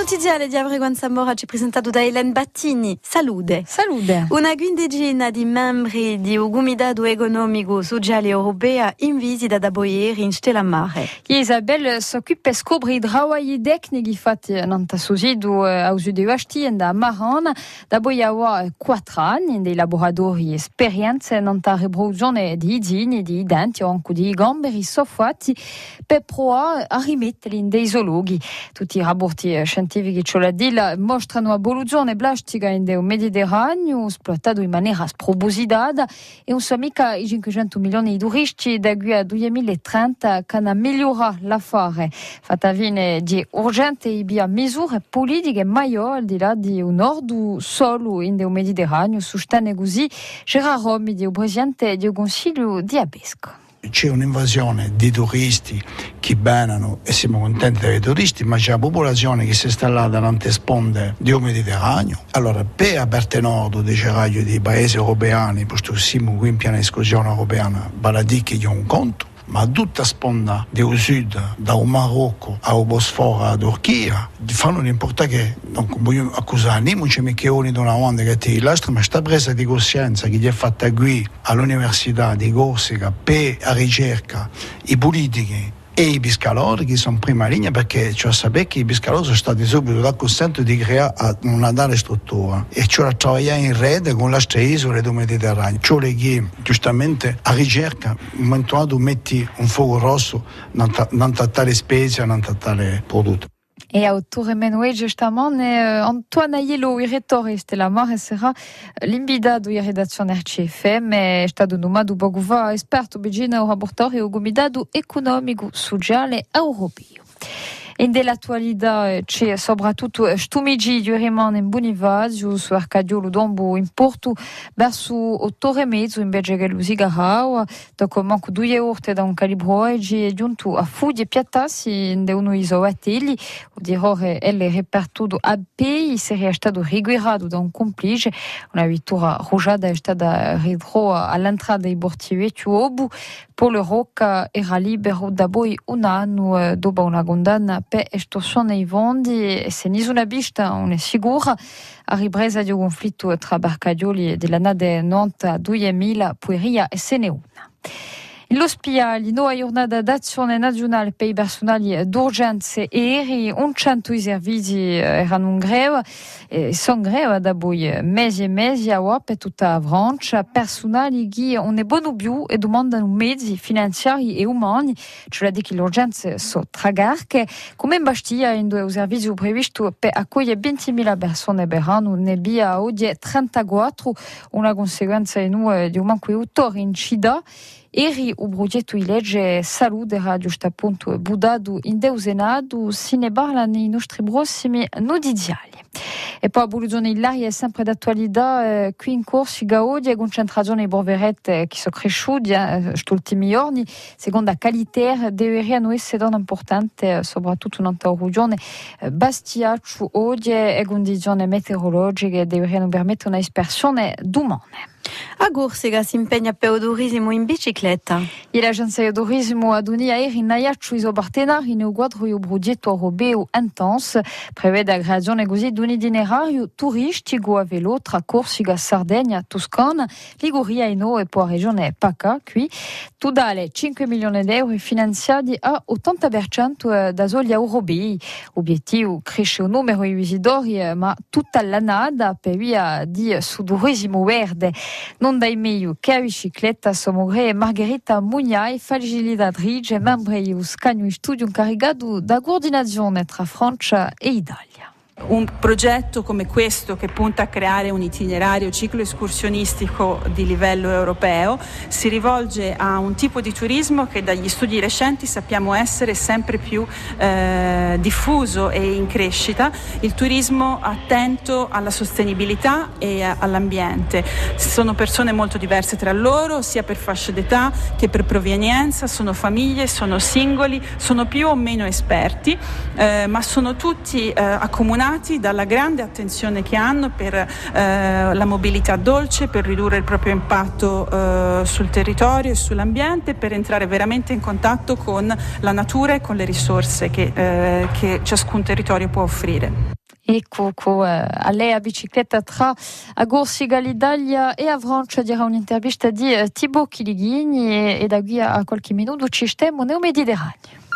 Quotidiale di Avreguan Zamora ci presentato da Hélène Battini. Salute. Una quindicina di membri di un comitato economico sociale europeo in visita da ieri in Stella Mare. Isabelle s'occupa scopri i travagli tecnici fatti nanta sosido au sud-est da Marana da boiawa 4 anni dei laboratori esperienze nanta riproduzione di igini, di denti o anche di gamberi soffatti per provare a rimetterli in dei zoologhi. Tutti i rapporti scientifici mostrano abolizione plastica in del Mediterraneo esploitato in maniera spropositata e un mica i 500 milioni di turisti da qui a 2030 che migliora l'affare. Fatta fine di urgente e via misure politiche maggiori al di là di un nord solo in del Mediterraneo, sostiene così Gerard Romi, il presidente del Consiglio di Abesco. C'è un'invasione di turisti che vengono e siamo contenti dei turisti, ma c'è la popolazione che si è installata nelle sponde del Mediterraneo. Allora, per aperte nord dei paesi europei, posto che siamo qui in piena esclusione europea, vale a dire che c'è un conto, ma tutta sponda del sud, dal Marocco al Bosforo alla Turchia, fanno l'importante che non voglio accusare né Mucemichioni di una onda che ti lastra, ma sta presa di coscienza che gli è fatta qui all'Università di Corsica per la ricerca, i politici e i pescatori che sono in prima linea, perché cioè sapere che i pescatori sono stati subito da consento di creare una tale struttura e cioè lavorare in rete con le altre isole del Mediterraneo, cioè che giustamente a ricerca in momento tu metti un fuoco rosso non tale specie, non tale prodotto. E autore menue giustamente Antoine Aiello, il rettore Stella Mare, sarà l'invitato in redazione RCFM è stato nominato poco fa esperto vicino al laboratorio comitato economico sociale europeo. E dell'attualità c'è soprattutto stumigi di rimane in Bonivaggio su Arcadiolo Dombo in Porto verso 8:30 invece che lo Sigarau dopo manco 2 ore da un calibro oggi è giunto a Fuglie Piattassi in uno isoatelli di ore elle repertuto a Pei è stato riguardato da un complice una vittoria rugiada è stata ridro all'entrata dei Bortivetti Obu Paul Rocca era libero da poi un anno dopo una condanna per estorsione ai fondi e se nessuna vista non è sicura a ripresa di un conflitto tra Barcaioli e dell'annata 2000 Pueria e Seneuna. L'ospedale, nuova giornata d'azione nazionale per i personali d'urgenza e un 100 servizi erano in greve e sono greve da poi mesi e mesi a per tutta la Francia, personali che non è buono più e domandano mezzi finanziari e umani, cioè di che le urgenze sono tragarche, come in Bastia in due servizi previsti per accogliere 20.000 persone per anno, ne via oggi 34, una conseguenza enorme di un manco di autori in Cida. Eri o progetto di legge salute era giusto appunto budato in deusenato, se ne parla nei nostri prossimi notiziali. E poi abolizione dell'aria è sempre d'attualità qui in Corsica oggi, concentrazione di borverette che sono cresciute questi ultimi giorni, seconda qualità devono essere importante soprattutto in una regione Bastiaccio oggi e condizioni meteorologiche devono permettere una dispersione d'umane. A Corsica si impegna per il turismo in bicicletta. E l'agenzia di turismo ad unire ieri in aiaccio i suoi partenari nel quadro di un progetto europeo intenso prevede la creazione così di un itinerario turistico a velo tra Corsica, Sardegna, Toscana, Liguria e poi la regione PACA qui totale 5 milioni di euro finanziati a 80% da soli europei. Obiettivo cresce il numero di visitatori ma tutta l'annata per via di su turismo verde. Non dai meglio che a bicicletta somogre Margherita Mugnai, facilitatrice e membro dello scagno in studio incaricato da coordinazione tra Francia e Italia. Un progetto come questo che punta a creare un itinerario cicloescursionistico di livello europeo si rivolge a un tipo di turismo che dagli studi recenti sappiamo essere sempre più diffuso e in crescita, il turismo attento alla sostenibilità e all'ambiente. Sono persone molto diverse tra loro, sia per fascia d'età che per provenienza, sono famiglie, sono singoli, sono più o meno esperti, ma sono tutti accomunati dalla grande attenzione che hanno per la mobilità dolce, per ridurre il proprio impatto sul territorio e sull'ambiente, per entrare veramente in contatto con la natura e con le risorse che ciascun territorio può offrire. Ecco, a lei a bicicletta tra a Gorsiga l'Italia e a Francia dirà un'intervista di Thibaut Chilighini e da qui a qualche minuto ci stiamo nel Mediterraneo.